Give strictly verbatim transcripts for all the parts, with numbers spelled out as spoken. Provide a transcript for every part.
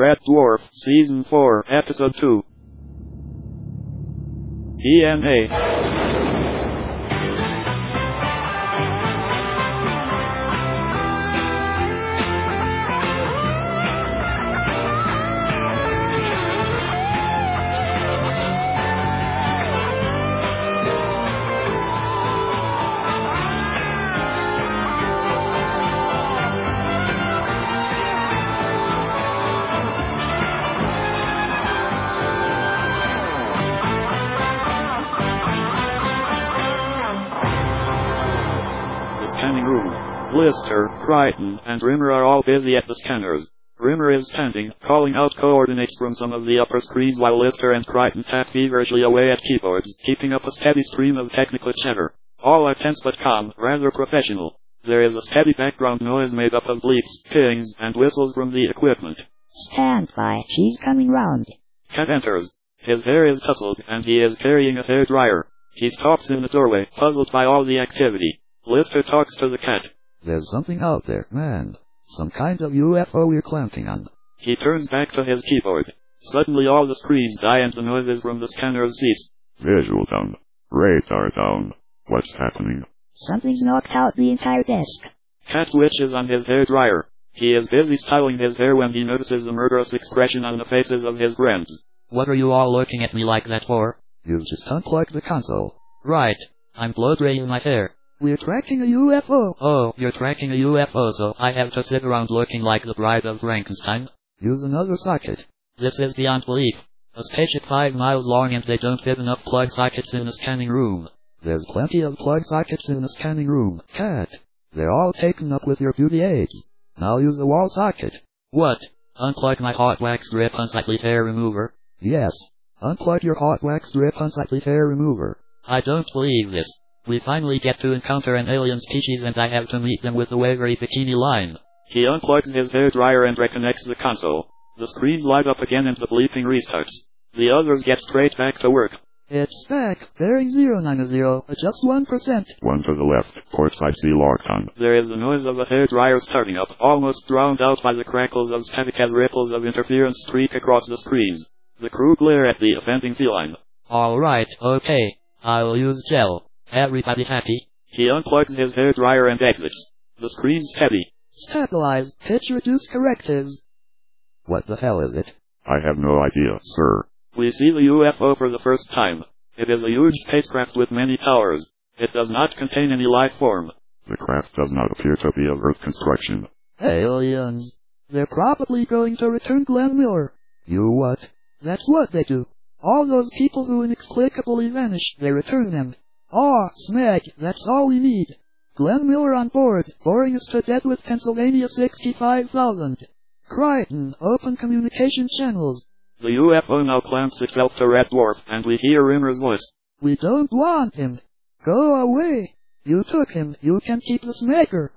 Red Dwarf, Season four, Episode two. D N A. Scanning room. Lister, Crichton, and Rimmer are all busy at the scanners. Rimmer is standing, calling out coordinates from some of the upper screens while Lister and Crichton tap feverishly away at keyboards, keeping up a steady stream of technical chatter. All are tense but calm, rather professional. There is a steady background noise made up of bleeps, pings, and whistles from the equipment. Stand by, she's coming round. Cat enters. His hair is tousled, and he is carrying a hair dryer. He stops in the doorway, puzzled by all the activity. Lister talks to the cat. There's something out there, man. Some kind of U F O we're clamping on. He turns back to his keyboard. Suddenly all the screens die and the noises from the scanners cease. Visual down. Radar down. What's happening? Something's knocked out the entire desk. Cat switches on his hair dryer. He is busy styling his hair when he notices the murderous expression on the faces of his friends. What are you all looking at me like that for? You've just unplugged the console. Right. I'm blow-draining my hair. We're tracking a U F O. Oh, you're tracking a U F O, so I have to sit around looking like the bride of Frankenstein? Use another socket. This is beyond belief. A spaceship five miles long and they don't fit enough plug sockets in the scanning room. There's plenty of plug sockets in the scanning room, Cat. They're all taken up with your beauty aids. Now use a wall socket. What? Unplug my hot wax drip unsightly hair remover? Yes. Unplug your hot wax drip unsightly hair remover. I don't believe this. We finally get to encounter an alien species and I have to meet them with the wavery bikini line. He unplugs his hair dryer and reconnects the console. The screens light up again and the bleeping restarts. The others get straight back to work. It's back. Bearing zero nine zero. Just one percent. One to the left. Port side C locked on. There is the noise of a hair dryer starting up, almost drowned out by the crackles of static as ripples of interference streak across the screens. The crew glare at the offending feline. Alright, okay. I'll use gel. Everybody happy? He unplugs his hair dryer and exits. The screen's steady. Stabilize. Pitch reduce correctives. What the hell is it? I have no idea, sir. We see the U F O for the first time. It is a huge spacecraft with many towers. It does not contain any life form. The craft does not appear to be of Earth construction. Aliens. They're probably going to return Glenn Miller. You what? That's what they do. All those people who inexplicably vanish, they return them. Aw, Smeg, that's all we need. Glenn Miller on board, boring us to death with Pennsylvania sixty-five thousand. Crichton, open communication channels. The U F O now clamps itself to Red Dwarf, and we hear Rimmer's voice. We don't want him. Go away. You took him, you can keep the Smaker.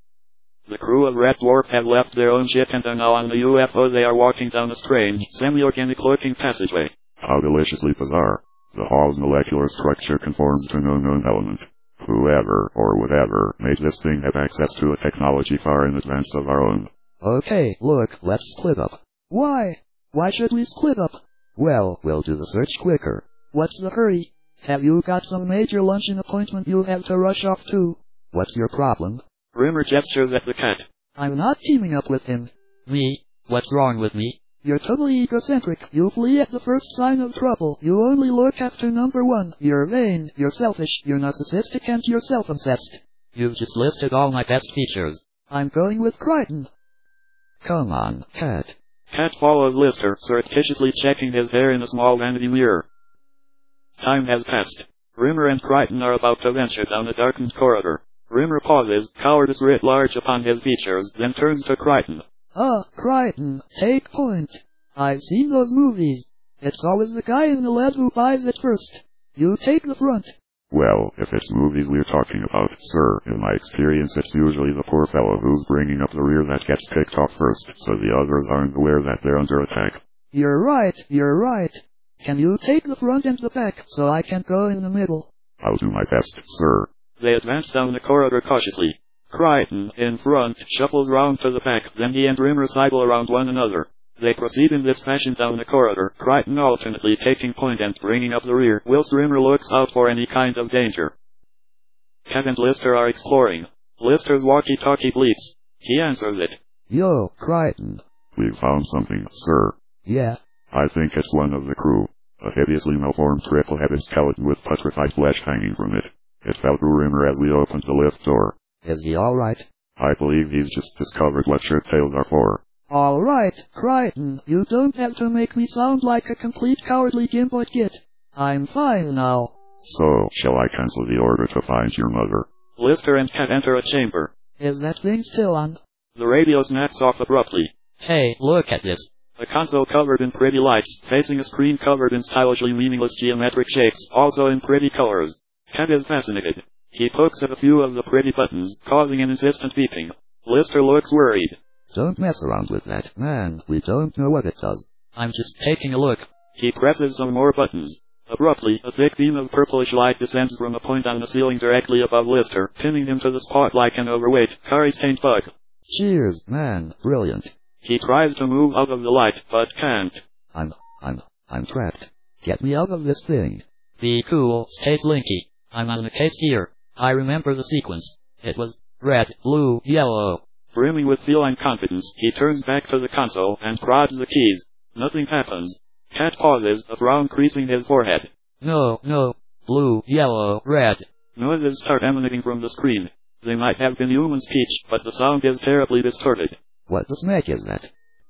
The crew of Red Dwarf have left their own ship and are now on the U F O. They are walking down a strange, semi-organic looking passageway. How deliciously bizarre. The hall's molecular structure conforms to no known element. Whoever, or whatever, made this thing have access to a technology far in advance of our own. Okay, look, let's split up. Why? Why should we split up? Well, we'll do the search quicker. What's the hurry? Have you got some major luncheon appointment you have to rush off to? What's your problem? Rimmer gestures at the cat. I'm not teaming up with him. Me? What's wrong with me? You're totally egocentric. You flee at the first sign of trouble. You only look after number one. You're vain, you're selfish, you're narcissistic, and you're self-obsessed. You've just listed all my best features. I'm going with Crichton. Come on, Cat. Cat follows Lister, surreptitiously checking his hair in a small vanity mirror. Time has passed. Rimmer and Crichton are about to venture down a darkened corridor. Rimmer pauses, cowardice writ large upon his features, then turns to Crichton. Ah, Crichton, take point. I've seen those movies. It's always the guy in the lab who buys it first. You take the front. Well, if it's movies we're talking about, sir, in my experience it's usually the poor fellow who's bringing up the rear that gets picked off first, so the others aren't aware that they're under attack. You're right, you're right. Can you take the front and the back, so I can go in the middle? I'll do my best, sir. They advance down the corridor cautiously. Crichton, in front, shuffles round to the back, then he and Rimmer sidle around one another. They proceed in this fashion down the corridor, Crichton alternately taking point and bringing up the rear, whilst Rimmer looks out for any kind of danger. Cat and Lister are exploring. Lister's walkie-talkie bleeps. He answers it. Yo, Crichton. We've found something, sir. Yeah. I think it's one of the crew. A hideously malformed triple-headed skeleton with putrefied flesh hanging from it. It fell through Rimmer as we opened the lift door. Is he alright? I believe he's just discovered what shirt tails are for. Alright, Crichton, you don't have to make me sound like a complete cowardly gimp git. I'm fine now. So, shall I cancel the order to find your mother? Lister and Cat enter a chamber. Is that thing still on? The radio snaps off abruptly. Hey, look at this. A console covered in pretty lights, facing a screen covered in stylishly meaningless geometric shapes, also in pretty colors. Cat is fascinated. He pokes at a few of the pretty buttons, causing an insistent beeping. Lister looks worried. Don't mess around with that, man. We don't know what it does. I'm just taking a look. He presses some more buttons. Abruptly, a thick beam of purplish light descends from a point on the ceiling directly above Lister, pinning him to the spot like an overweight, curry-stained bug. Cheers, man. Brilliant. He tries to move out of the light, but can't. I'm, I'm, I'm trapped. Get me out of this thing. Be cool, stay slinky. I'm on the case here. I remember the sequence. It was red, blue, yellow. Brimming with feline confidence, he turns back to the console and prods the keys. Nothing happens. Cat pauses, a frown creasing his forehead. No, no. Blue, yellow, red. Noises start emanating from the screen. They might have been human speech, but the sound is terribly distorted. What the smack is that?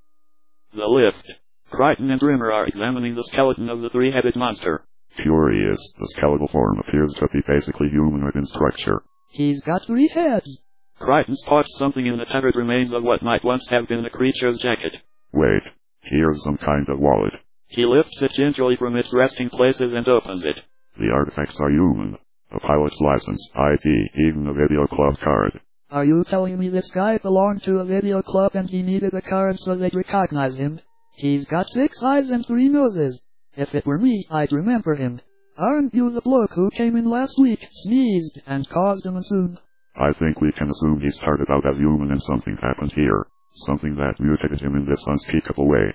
The lift. Crichton and Rimmer are examining the skeleton of the three-headed monster. Curious, the skeletal form appears to be basically humanoid in structure. He's got three heads. Crichton spots something in the tattered remains of what might once have been the creature's jacket. Wait, here's some kind of wallet. He lifts it gingerly from its resting places and opens it. The artifacts are human. A pilot's license, I D, even a video club card. Are you telling me this guy belonged to a video club and he needed a card so they'd recognize him? He's got six eyes and three noses. If it were me, I'd remember him. Aren't you the bloke who came in last week, sneezed, and caused a monsoon? I think we can assume he started out as human and something happened here. Something that mutated him in this unspeakable way.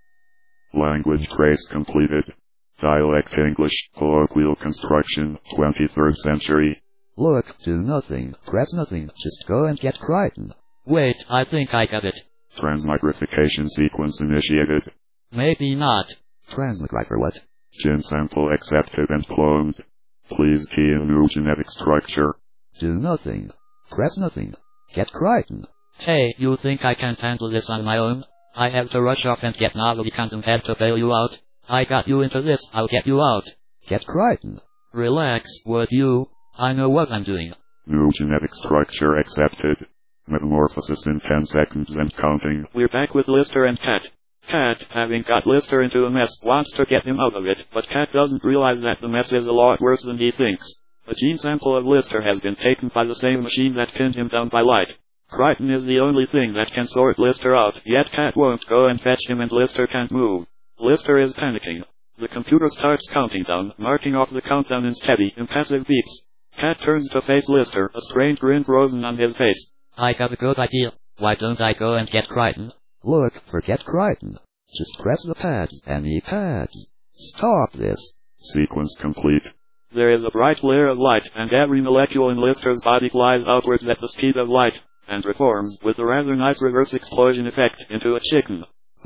Language trace completed. Dialect English, colloquial construction, twenty-third century. Look, do nothing, press nothing, just go and get Crichton. Wait, I think I got it. Transmigrification sequence initiated. Maybe not. Transmigrifer what? Gene sample accepted and cloned. Please key in new genetic structure. Do nothing. Press nothing. Get Crichton. Hey, you think I can't handle this on my own? I have to rush off and get novelty content head to bail you out. I got you into this, I'll get you out. Get Crichton. Relax, would you? I know what I'm doing. New genetic structure accepted. Metamorphosis in ten seconds and counting. We're back with Lister and Cat. Cat, having got Lister into a mess, wants to get him out of it, but Cat doesn't realize that the mess is a lot worse than he thinks. A gene sample of Lister has been taken by the same machine that pinned him down by light. Crichton is the only thing that can sort Lister out, yet Cat won't go and fetch him and Lister can't move. Lister is panicking. The computer starts counting down, marking off the countdown in steady, impassive beeps. Cat turns to face Lister, a strange grin frozen on his face. I got a good idea. Why don't I go and get Crichton? Look, forget Crichton. Just press the pads, any pads. Stop this. Sequence complete. There is a bright flare of light, and every molecule in Lister's body flies outwards at the speed of light, and reforms, with a rather nice reverse explosion effect, into a chicken.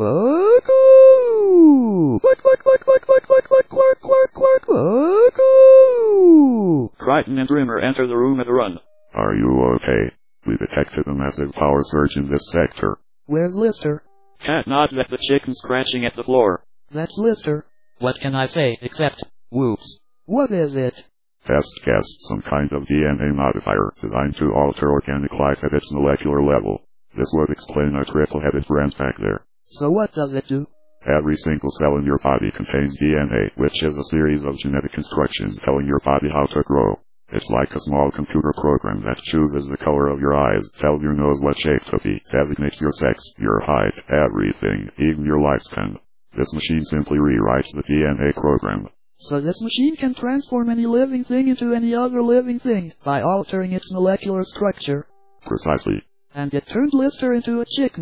Cuckoo! Quack, quack, quack, quack, quack, quack, quack, quack, quack, quack, cuckoo! Crichton and Rimmer enter the room at a run. Are you okay? We detected a massive power surge in this sector. Where's Lister? Cat nods at the chicken scratching at the floor. That's Lister. What can I say, except, whoops. What is it? Best guess, some kind of D N A modifier designed to alter organic life at its molecular level. This would explain our triple-headed friend back there. So what does it do? Every single cell in your body contains D N A, which is a series of genetic instructions telling your body how to grow. It's like a small computer program that chooses the color of your eyes, tells your nose what shape to be, designates your sex, your height, everything, even your lifespan. This machine simply rewrites the D N A program. So this machine can transform any living thing into any other living thing, by altering its molecular structure. Precisely. And it turned Lister into a chicken.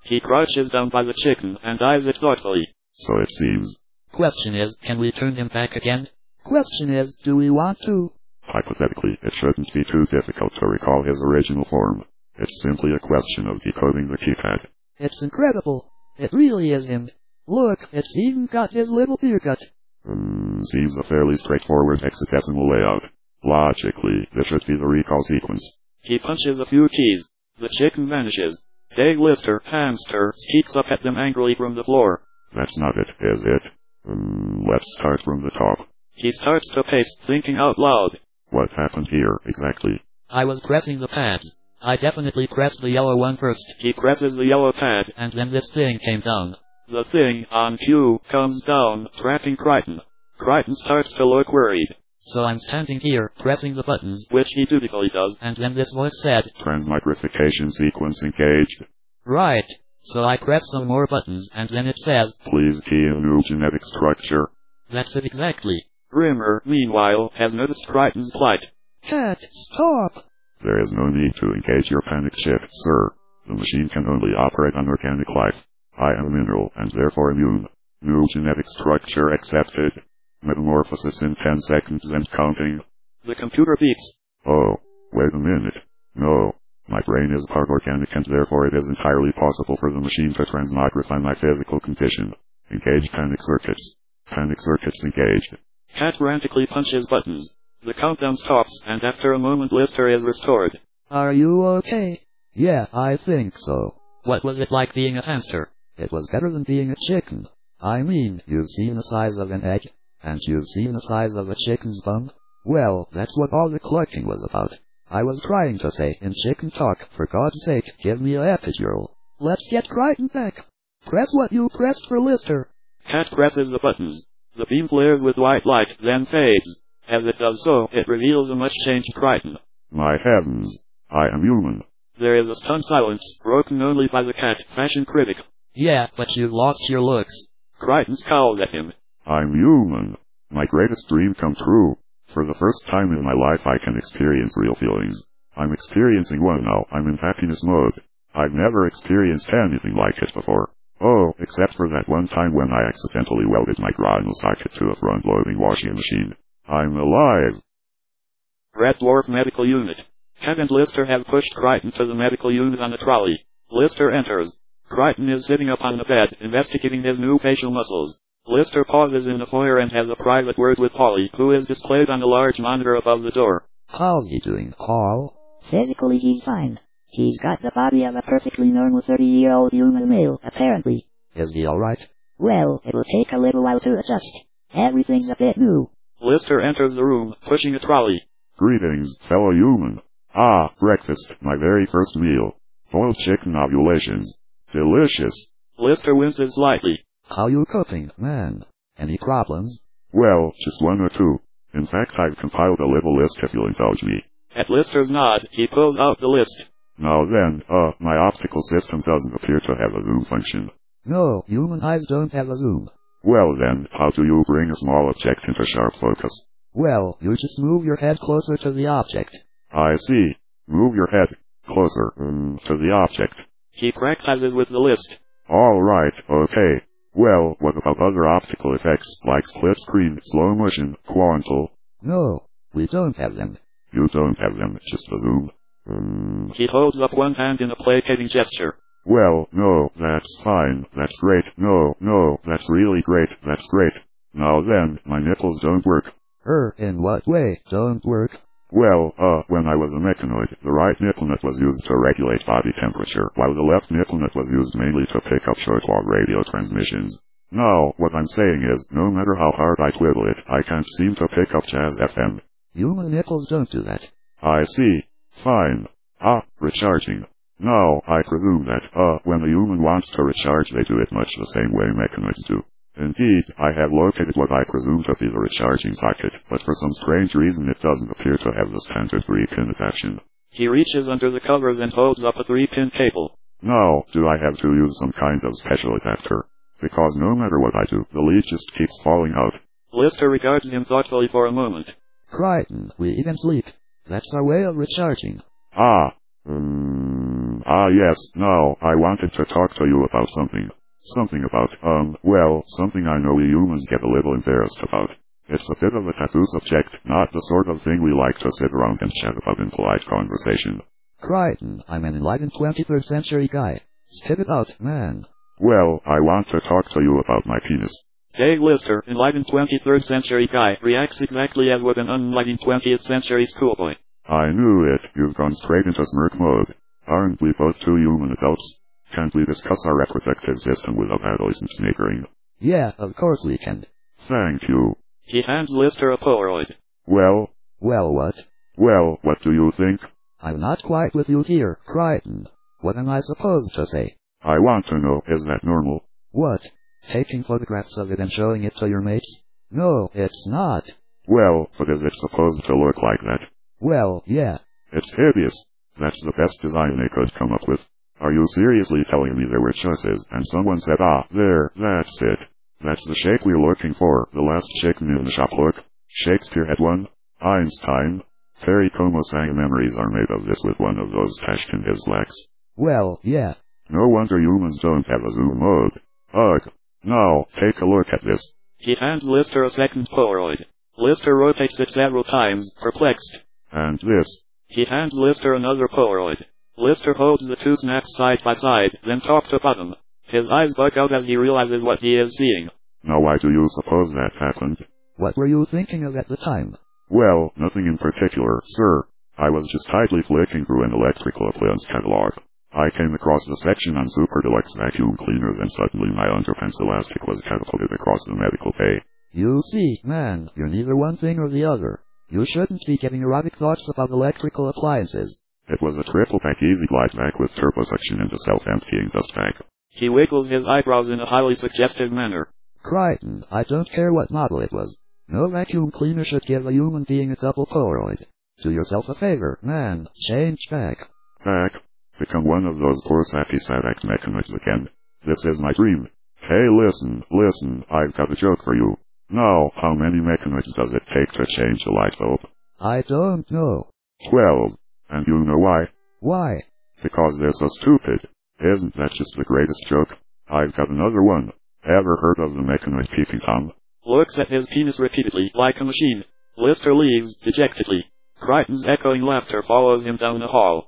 He crouches down by the chicken and eyes it thoughtfully. So it seems. Question is, can we turn him back again? Question is, do we want to? Hypothetically, it shouldn't be too difficult to recall his original form. It's simply a question of decoding the keypad. It's incredible. It really is him. Look, it's even got his little ear cut. Hmm, seems a fairly straightforward hexadecimal layout. Logically, this should be the recall sequence. He punches a few keys. The chicken vanishes. Dave Lister, hamster, skeeks up at them angrily from the floor. That's not it, is it? Hmm, let's start from the top. He starts to pace, thinking out loud. What happened here, exactly? I was pressing the pads. I definitely pressed the yellow one first. He presses the yellow pad, and then this thing came down. The thing, on cue, comes down, trapping Crichton. Crichton starts to look worried. So I'm standing here, pressing the buttons, which he dutifully does, and then this voice said, Transmigrification sequence engaged. Right. So I press some more buttons, and then it says, Please key a new genetic structure. That's it exactly. Rimmer, meanwhile, has noticed Crichton's plight. Cat, stop! There is no need to engage your panic shift, sir. The machine can only operate on organic life. I am a mineral, and therefore immune. New genetic structure accepted. Metamorphosis in ten seconds and counting. The computer beeps. Oh, wait a minute. No. My brain is part organic and therefore it is entirely possible for the machine to transmogrify my physical condition. Engage panic circuits. Panic circuits engaged. Cat frantically punches buttons. The countdown stops, and after a moment Lister is restored. Are you okay? Yeah, I think so. What was it like being a hamster? It was better than being a chicken. I mean, you've seen the size of an egg, and you've seen the size of a chicken's bum. Well, that's what all the clucking was about. I was trying to say, in chicken talk, for God's sake, give me a epidural. Let's get Crichton back. Press what you pressed for Lister. Cat presses the buttons. The beam flares with white light, then fades. As it does so, it reveals a much-changed Crichton. My heavens, I am human. There is a stunned silence, broken only by the cat, fashion critic. Yeah, but you lost your looks. Crichton scowls at him. I'm human. My greatest dream come true. For the first time in my life I can experience real feelings. I'm experiencing one now, I'm in happiness mode. I've never experienced anything like it before. Oh, except for that one time when I accidentally welded my grommel socket to a front-loading washing machine. I'm alive. Red Dwarf Medical Unit. Cat and Lister have pushed Crichton to the medical unit on a trolley. Lister enters. Crichton is sitting up on the bed, investigating his new facial muscles. Lister pauses in the foyer and has a private word with Polly, who is displayed on a large monitor above the door. How's he doing, Paul? Physically he's fine. He's got the body of a perfectly normal thirty-year-old human male, apparently. Is he alright? Well, it will take a little while to adjust. Everything's a bit new. Lister enters the room, pushing a trolley. Greetings, fellow human. Ah, breakfast, my very first meal. Boiled chicken ovulations. Delicious. Lister winces slightly. How you cooking, man? Any problems? Well, just one or two. In fact, I've compiled a little list if you'll indulge me. At Lister's nod, he pulls out the list. Now then, uh, my optical system doesn't appear to have a zoom function. No, human eyes don't have a zoom. Well then, how do you bring a small object into sharp focus? Well, you just move your head closer to the object. I see. Move your head closer, um, to the object. He practices with the list. Alright, okay. Well, what about other optical effects, like split screen, slow motion, quantal? No, we don't have them. You don't have them, just the zoom. Um, he holds up one hand in a placating gesture. Well, no, that's fine, that's great, no, no, that's really great, that's great. Now then, my nipples don't work. Er, in what way, don't work? Well, uh, when I was a mechanoid, the right nipple nut was used to regulate body temperature, while the left nipple nut was used mainly to pick up shortwave radio transmissions. Now, what I'm saying is, no matter how hard I twiddle it, I can't seem to pick up Jazz F M. Human nipples don't do that. I see. Fine. Ah, recharging. Now, I presume that, uh, when a human wants to recharge they do it much the same way mechanoids do. Indeed, I have located what I presume to be the recharging socket, but for some strange reason it doesn't appear to have the standard three-pin adaptation. He reaches under the covers and holds up a three-pin cable. Now, do I have to use some kind of special adapter? Because no matter what I do, the lead just keeps falling out. Lister regards him thoughtfully for a moment. Crichton, we eat and sleep. That's our way of recharging. Ah, um, Ah yes, now, I wanted to talk to you about something. Something about, um, well, something I know we humans get a little embarrassed about. It's a bit of a taboo subject, not the sort of thing we like to sit around and chat about in polite conversation. Crichton, I'm an enlightened twenty-third century guy. Spit it out, man. Well, I want to talk to you about my penis. Dave Lister, enlightened twenty-third century guy, reacts exactly as would an unenlightened twentieth century schoolboy. I knew it, you've gone straight into smirk mode. Aren't we both two human adults? Can't we discuss our reproductive system without adolescent sniggering? Yeah, of course we can. Thank you. He hands Lister a Polaroid. Well? Well, what? Well, what do you think? I'm not quite with you here, Crichton. What am I supposed to say? I want to know, is that normal? What? Taking photographs of it and showing it to your mates? No, it's not. Well, but is it supposed to look like that? Well, yeah. It's hideous. That's the best design they could come up with. Are you seriously telling me there were choices, and someone said, ah, there, that's it. That's the shape we're looking for, the last chicken in the shop look. Shakespeare had one. Einstein. Terry Como sang memories are made of this with one of those stashed in his slacks. Well, yeah. No wonder humans don't have a zoom mode. Ugh. Now, take a look at this. He hands Lister a second Polaroid. Lister rotates it several times, perplexed. And this. He hands Lister another Polaroid. Lister holds the two snaps side by side, then top to bottom. His eyes bug out as he realizes what he is seeing. Now why do you suppose that happened? What were you thinking of at the time? Well, nothing in particular, sir. I was just idly flicking through an electrical appliance catalog. I came across the section on super deluxe vacuum cleaners and suddenly my underpants elastic was catapulted across the medical bay. You see, man, you're neither one thing or the other. You shouldn't be getting erotic thoughts about electrical appliances. It was a triple-pack easy glide vac with turbosuction and a self-emptying dust vac. He wiggles his eyebrows in a highly suggestive manner. Crichton, I don't care what model it was. No vacuum cleaner should give a human being a double Polaroid. Do yourself a favor, man. Change back. Back? Become one of those poor sappy Sadak mechanoids again. This is my dream. Hey listen, listen, I've got a joke for you. Now, how many mechanoids does it take to change a light bulb? I don't know. Twelve. And you know why? Why? Because they're so stupid. Isn't that just the greatest joke? I've got another one. Ever heard of the mechanoid peeping Tom? Looks at his penis repeatedly, like a machine. Lister leaves, dejectedly. Crichton's echoing laughter follows him down the hall.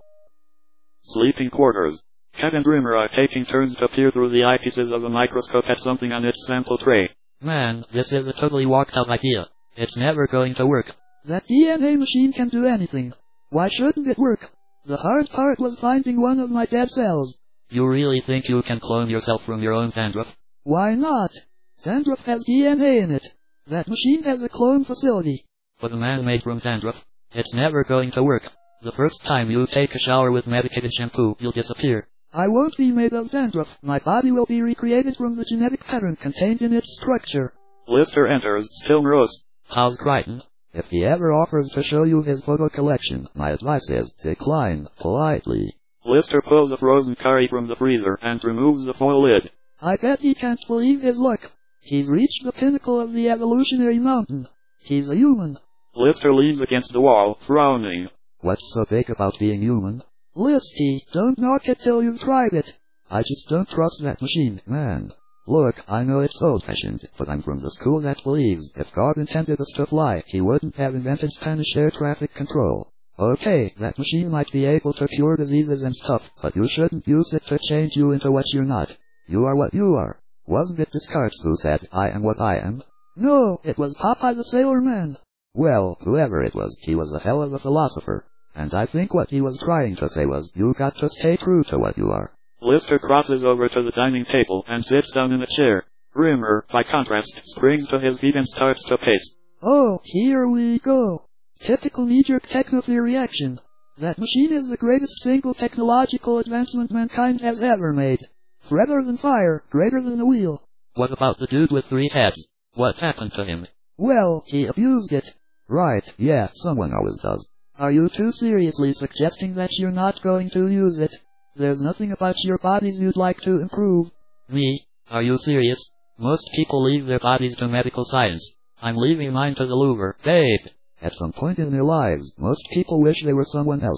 Sleeping quarters. Cat and Rimmer are taking turns to peer through the eyepieces of a microscope at something on its sample tray. Man, this is a totally walked out idea. It's never going to work. That D N A machine can do anything. Why shouldn't it work? The hard part was finding one of my dead cells. You really think you can clone yourself from your own dandruff? Why not? Dandruff has D N A in it. That machine has a clone facility. For the man made from dandruff, it's never going to work. The first time you take a shower with medicated shampoo, you'll disappear. I won't be made of dandruff. My body will be recreated from the genetic pattern contained in its structure. Lister enters, still morose. How's Crichton? If he ever offers to show you his photo collection, my advice is, decline, politely. Lister pulls a frozen curry from the freezer and removes the foil lid. I bet he can't believe his luck. He's reached the pinnacle of the evolutionary mountain. He's a human. Lister leans against the wall, frowning. What's so big about being human? Listy, don't knock it till you've tried it. I just don't trust that machine, man. Look, I know it's old-fashioned, but I'm from the school that believes if God intended us to fly, he wouldn't have invented Spanish air traffic control. Okay, that machine might be able to cure diseases and stuff, but you shouldn't use it to change you into what you're not. You are what you are. Wasn't it Descartes who said, I am what I am? No, it was Popeye the Sailor Man. Well, whoever it was, he was a hell of a philosopher. And I think what he was trying to say was, you got to stay true to what you are. Lister crosses over to the dining table and sits down in a chair. Rimmer, by contrast, springs to his feet and starts to pace. Oh, here we go. Typical knee-jerk techno-fear reaction. That machine is the greatest single technological advancement mankind has ever made. Redder than fire, greater than a wheel. What about the dude with three heads? What happened to him? Well, he abused it. Right, yeah, someone always does. Are you too seriously suggesting that you're not going to use it? There's nothing about your bodies you'd like to improve. Me? Are you serious? Most people leave their bodies to medical science. I'm leaving mine to the Louvre, babe. At some point in their lives, most people wish they were someone else.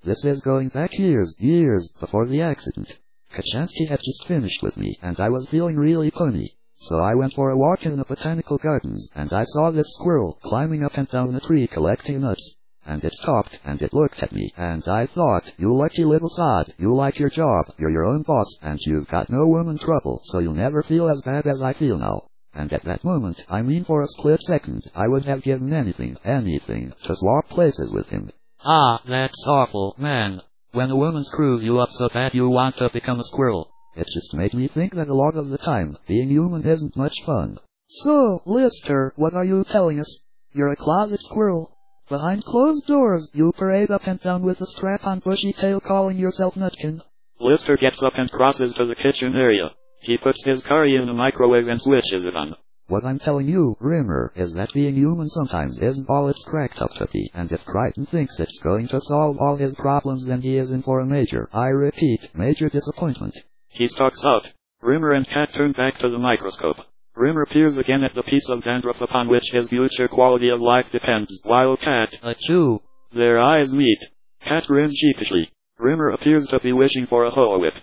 This is going back years, years, before the accident. Kachansky had just finished with me, and I was feeling really punny. So I went for a walk in the botanical gardens, and I saw this squirrel climbing up and down a tree collecting nuts. And it stopped, and it looked at me, and I thought, you lucky little sod, you like your job, you're your own boss, and you've got no woman trouble, so you'll never feel as bad as I feel now. And at that moment, I mean for a split second, I would have given anything, anything, to swap places with him. Ah, that's awful, man. When a woman screws you up so bad you want to become a squirrel. It just made me think that a lot of the time, being human isn't much fun. So, Lister, what are you telling us? You're a closet squirrel. Behind closed doors, you parade up and down with a strap-on bushy tail calling yourself Nutkin. Lister gets up and crosses to the kitchen area. He puts his curry in the microwave and switches it on. What I'm telling you, Rimmer, is that being human sometimes isn't all it's cracked up to be, and if Crichton thinks it's going to solve all his problems, then he is in for a major, I repeat, major disappointment. He stalks out. Rimmer and Cat turn back to the microscope. Rimmer peers again at the piece of dandruff upon which his future quality of life depends, while Cat... Achoo! Their eyes meet. Cat grins sheepishly. Rimmer appears to be wishing for a hoe whip.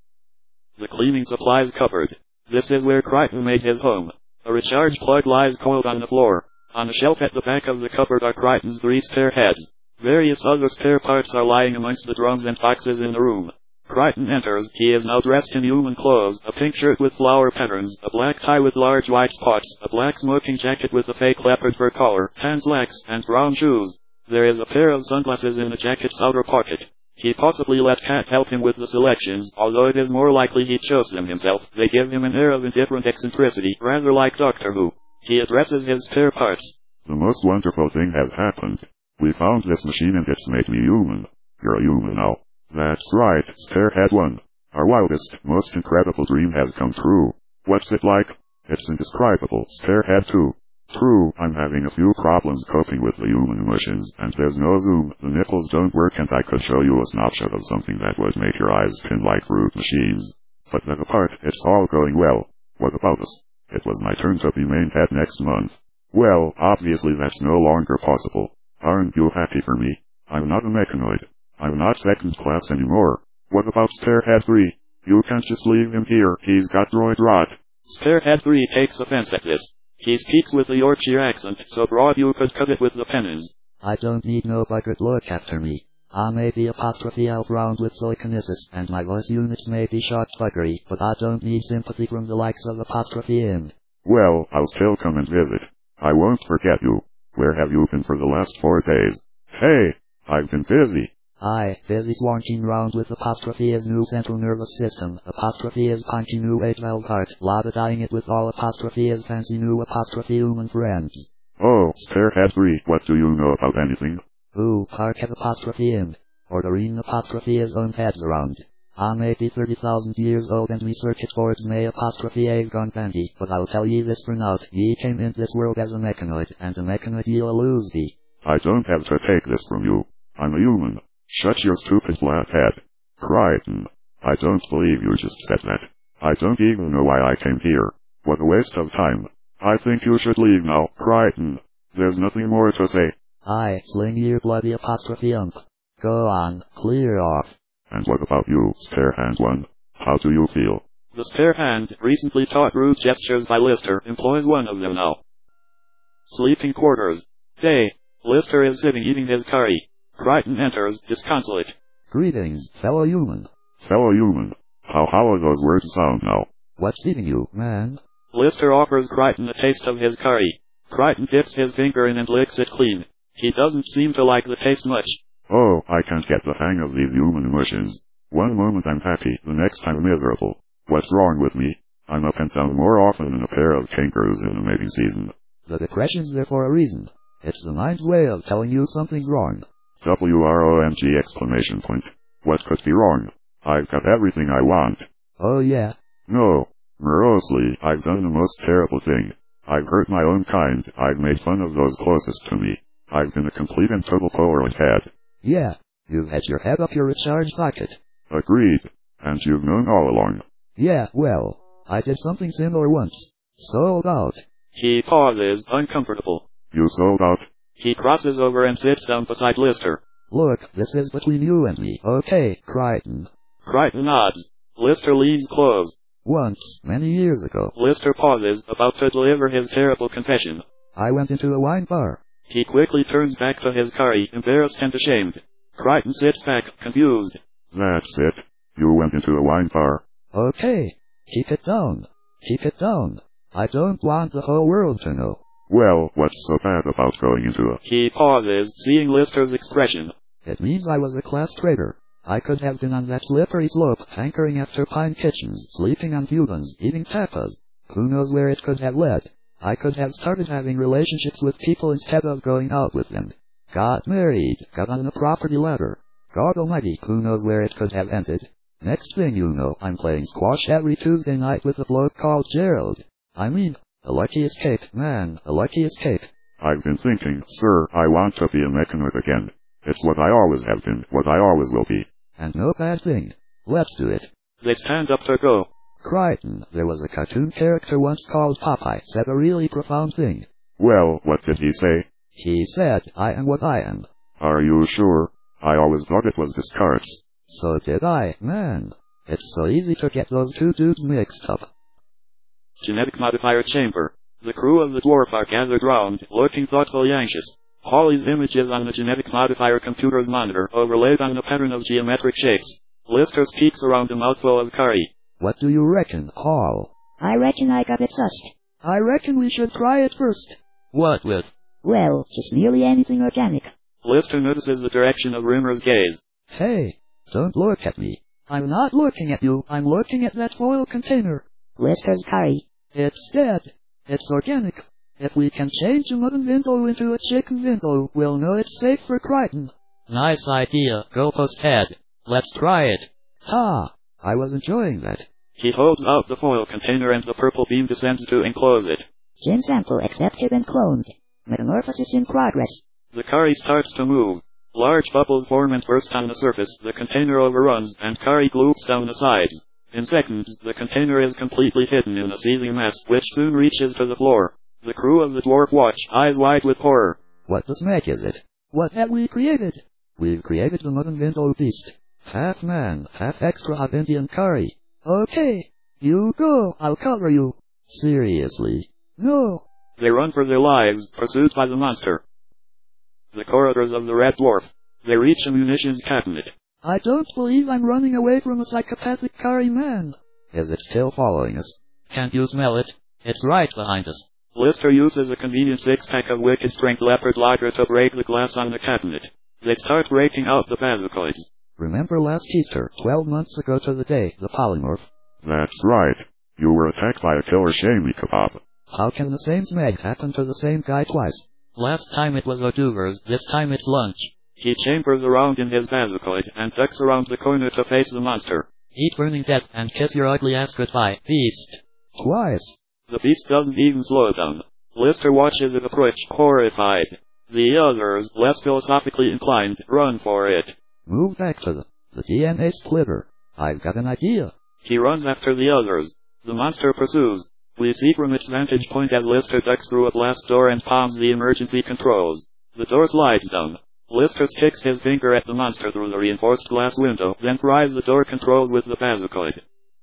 The cleaning supplies cupboard. This is where Crichton made his home. A recharge plug lies coiled on the floor. On a shelf at the back of the cupboard are Crichton's three spare heads. Various other spare parts are lying amongst the drums and boxes in the room. Crichton enters. He is now dressed in human clothes, a pink shirt with flower patterns, a black tie with large white spots, a black smoking jacket with a fake leopard fur collar, tan slacks, and brown shoes. There is a pair of sunglasses in the jacket's outer pocket. He possibly let Cat help him with the selections, although it is more likely he chose them himself. They give him an air of indifferent eccentricity, rather like Doctor Who. He addresses his spare parts. The most wonderful thing has happened. We found this machine and it's made me human. You're a human now. That's right, Sparehead one. Our wildest, most incredible dream has come true. What's it like? It's indescribable, Sparehead two. True, I'm having a few problems coping with the human emotions, and there's no zoom, the nipples don't work, and I could show you a snapshot of something that would make your eyes spin like fruit machines. But that apart, it's all going well. What about us? It was my turn to be main head next month. Well, obviously that's no longer possible. Aren't you happy for me? I'm not a mechanoid. I'm not second class anymore. What about Sparehead three? You can't just leave him here, he's got droid rot. Sparehead three takes offense at this. He speaks with a Yorkshire accent, so broad you could cut it with the pennons. I don't need no bucket look after me. I may be apostrophe out round with siliconesis, and my voice units may be short buggery, but I don't need sympathy from the likes of apostrophe end. Well, I'll still come and visit. I won't forget you. Where have you been for the last four days? Hey, I've been busy. Aye, busy swanking round with apostrophe is new central nervous system, apostrophe is punky new eight valve heart, lobodying it with all apostrophe is fancy new apostrophe human friends. Oh, Sparehead three, what do you know about anything? Ooh, Parket apostrophe end. Ordering apostrophe is own heads around. I may be thirty thousand years old and me circuit boards may apostrophe have gone bandy, but I'll tell ye this for naught, ye came in this world as a mechanoid, and a mechanoid ye'll lose thee. I don't have to take this from you. I'm a human. Shut your stupid black head. Crichton. I don't believe you just said that. I don't even know why I came here. What a waste of time. I think you should leave now, Crichton. There's nothing more to say. Aye, sling your bloody apostrophe ump. Go on, clear off. And what about you, Sparehand one? How do you feel? The spare hand, recently taught rude gestures by Lister, employs one of them now. Sleeping quarters. Day. Lister is sitting eating his curry. Crichton enters, disconsolate. Greetings, fellow human. Fellow human. How hollow those words sound now. What's eating you, man? Lister offers Crichton a taste of his curry. Crichton dips his finger in and licks it clean. He doesn't seem to like the taste much. Oh, I can't get the hang of these human emotions. One moment I'm happy, the next I'm miserable. What's wrong with me? I'm up and down more often than a pair of kangaroos in a mating season. The depression's there for a reason. It's the mind's way of telling you something's wrong. W R O M G exclamation point. What could be wrong? I've got everything I want. Oh yeah? No. Morosely, I've done the most terrible thing. I've hurt my own kind, I've made fun of those closest to me. I've been a complete and total powerless head. Yeah, you've had your head up your recharge socket. Agreed. And you've known all along. Yeah, well, I did something similar once. Sold out. He pauses, uncomfortable. You sold out? He crosses over and sits down beside Lister. Look, this is between you and me, okay, Crichton? Crichton nods. Lister leaves close. Once, many years ago, Lister pauses, about to deliver his terrible confession. I went into a wine bar. He quickly turns back to his curry, embarrassed and ashamed. Crichton sits back, confused. That's it. You went into a wine bar. Okay. Keep it down. Keep it down. I don't want the whole world to know. Well, what's so bad about going into a... He pauses, seeing Lister's expression. It means I was a class traitor. I could have been on that slippery slope, hankering after pine kitchens, sleeping on Cubans, eating tapas. Who knows where it could have led? I could have started having relationships with people instead of going out with them. Got married, got on a property ladder. God almighty, who knows where it could have ended? Next thing you know, I'm playing squash every Tuesday night with a bloke called Gerald. I mean, a lucky escape, man, a lucky escape. I've been thinking, sir, I want to be a mechanic again. It's what I always have been, what I always will be. And no bad thing. Let's do it. They stand up to go. Crichton, there was a cartoon character once called Popeye, said a really profound thing. Well, what did he say? He said, I am what I am. Are you sure? I always thought it was Descartes. So did I, man. It's so easy to get those two dudes mixed up. Genetic modifier chamber. The crew of the dwarf are gathered round, looking thoughtfully anxious. Holly's image is on the genetic modifier computer's monitor, overlaid on a pattern of geometric shapes. Lister speaks around a mouthful of curry. What do you reckon, Hall? I reckon I got it sussed. I reckon we should try it first. What with? Well, just nearly anything organic. Lister notices the direction of Rimmer's gaze. Hey, don't look at me. I'm not looking at you, I'm looking at that foil container. Lister's curry. It's dead. It's organic. If we can change a mutton vindaloo into a chicken vindaloo, we'll know it's safe for Crichton. Nice idea, go post head. Let's try it. Ta! I was enjoying that. He holds out the foil container and the purple beam descends to enclose it. Gene sample accepted and cloned. Metamorphosis in progress. The curry starts to move. Large bubbles form and burst on the surface, the container overruns, and curry gloops down the sides. In seconds, the container is completely hidden in a seething mess, which soon reaches to the floor. The crew of the dwarf watch, eyes wide with horror. What the smack is it? What have we created? We've created the mutton vindaloo beast. Half man, half extra hot Indian curry. Okay, you go, I'll cover you. Seriously? No. They run for their lives, pursued by the monster. The corridors of the Red Dwarf. They reach a munitions cabinet. I don't believe I'm running away from a psychopathic curry man. Is it still following us? Can't you smell it? It's right behind us. Lister uses a convenient six-pack of wicked strength leopard lager to break the glass on the cabinet. They start breaking out the bazocoids. Remember last Easter, twelve months ago to the day, the polymorph? That's right. You were attacked by a killer shamey kebab. How can the same smeg happen to the same guy twice? Last time it was hors d'oeuvres, this time it's lunch. He chambers around in his bazocoid and ducks around the corner to face the monster. Eat burning death and kiss your ugly ass goodbye, beast. Twice. The beast doesn't even slow down. Lister watches it approach, horrified. The others, less philosophically inclined, run for it. Move back to the, the D N A splitter. I've got an idea. He runs after the others. The monster pursues. We see from its vantage point as Lister ducks through a blast door and palms the emergency controls. The door slides down. Lister sticks his finger at the monster through the reinforced glass window, then fries the door controls with the bazocoid.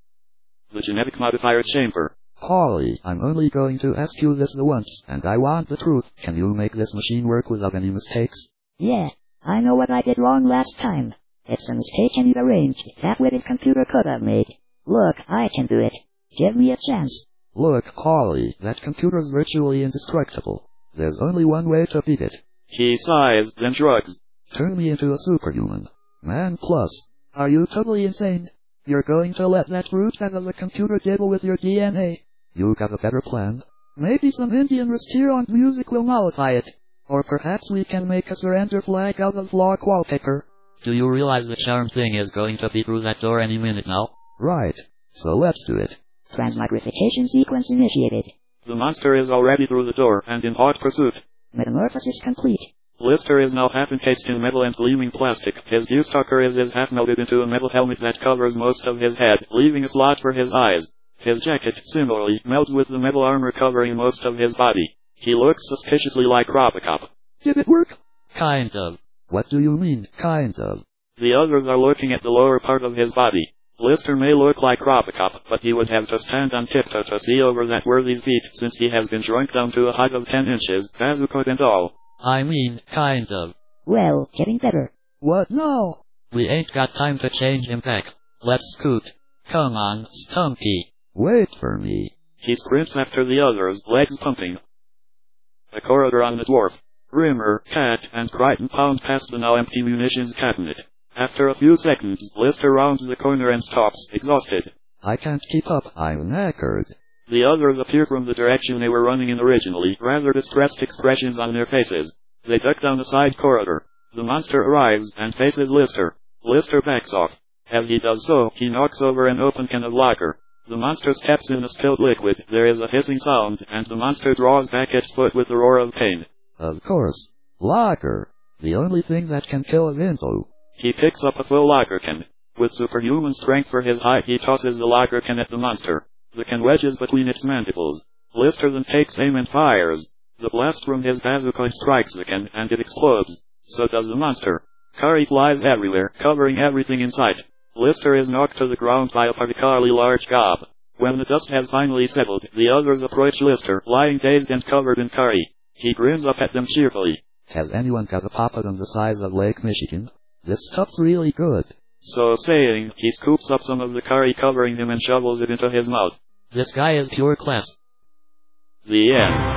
The genetic modifier chamber. Holly, I'm only going to ask you this the once, and I want the truth. Can you make this machine work without any mistakes? Yeah, I know what I did wrong last time. It's a mistake any arranged, half-witted computer could have made. Look, I can do it. Give me a chance. Look, Holly, that computer's virtually indestructible. There's only one way to beat it. He sighs, then shrugs. Turn me into a superhuman. Man plus. Are you totally insane? You're going to let that brute out of the computer dibble with your D N A? You got a better plan? Maybe some Indian Restaurant music will nullify it. Or perhaps we can make a surrender flag out of log wallpaper. Do you realize the charm thing is going to be through that door any minute now? Right. So let's do it. Transmogrification sequence initiated. The monster is already through the door, and in hot pursuit. Metamorphosis complete. Lister is now half encased in metal and gleaming plastic. His dewstalker is, is half melted into a metal helmet that covers most of his head, leaving a slot for his eyes. His jacket, similarly, melts with the metal armor covering most of his body. He looks suspiciously like Robocop. Did it work? Kind of. What do you mean, kind of? The others are looking at the lower part of his body. Lister may look like Robocop, but he would have to stand on tiptoe to see over that worthy's feet, since he has been shrunk down to a height of ten inches, bazooka and all. I mean, kind of. Well, getting better. What now? We ain't got time to change him back. Let's scoot. Come on, Stumpy. Wait for me. He sprints after the others, legs pumping. The corridor on the dwarf. Rimmer, Cat, and Crichton pound past the now empty munitions cabinet. After a few seconds, Lister rounds the corner and stops, exhausted. I can't keep up, I'm knackered. The others appear from the direction they were running in originally, rather distressed expressions on their faces. They duck down the side corridor. The monster arrives, and faces Lister. Lister backs off. As he does so, he knocks over an open can of lager. The monster steps in the spilled liquid, there is a hissing sound, and the monster draws back its foot with a roar of pain. Of course. Lager. The only thing that can kill a Vinto. He picks up a full lager can. With superhuman strength for his height, he tosses the lager can at the monster. The can wedges between its mandibles. Lister then takes aim and fires. The blast from his bazooka strikes the can, and it explodes. So does the monster. Curry flies everywhere, covering everything in sight. Lister is knocked to the ground by a particularly large gob. When the dust has finally settled, the others approach Lister, lying dazed and covered in curry. He grins up at them cheerfully. Has anyone got a poppadom the size of Lake Michigan? This stuff's really good. So saying, he scoops up some of the curry covering him and shovels it into his mouth. This guy is pure class. The end.